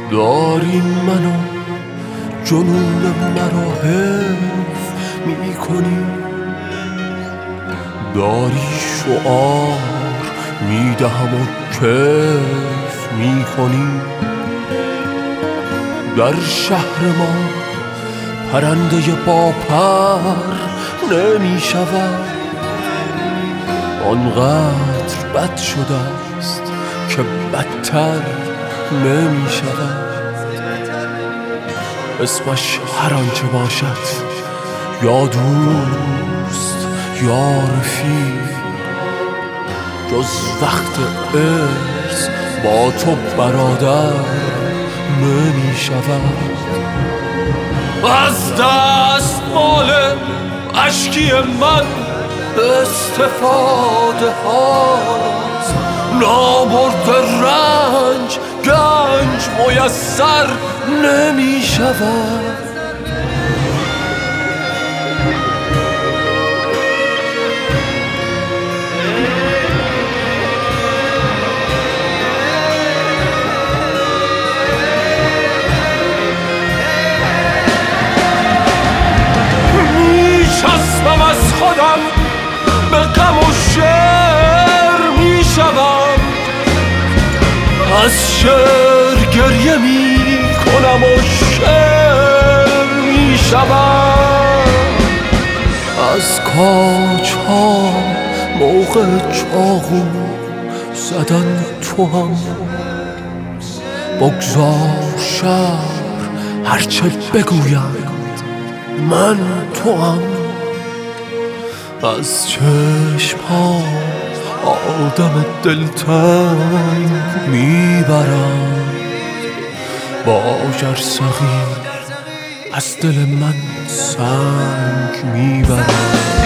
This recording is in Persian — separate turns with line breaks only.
داری منو جنون مرا حفظ میکنی، داری شعار میدهم و کیف میکنی. در شهر ما پرنده با پر نمیشود، آنقدر بد شده است که بدتر نمیشود. اسمش هر آنچه باشد، یا دوست یا رفیق، جز وقت ارث با تو برادر نمیشود. از دست مال اشکی من استفاده هاست، نامرد رنج گنج میسر نمی شود. میچسبم از خودم به غم و شعر میشوم، از شعر گریه میکنم و شعر میشوم. از کاج ها موقع چاقو زدن تو هم، بگذار شهر هرچه بگویند من تو هم. از چشم ها آدم دلتنگ میبرم، با جرثقیل از دل من سنگ میبرم.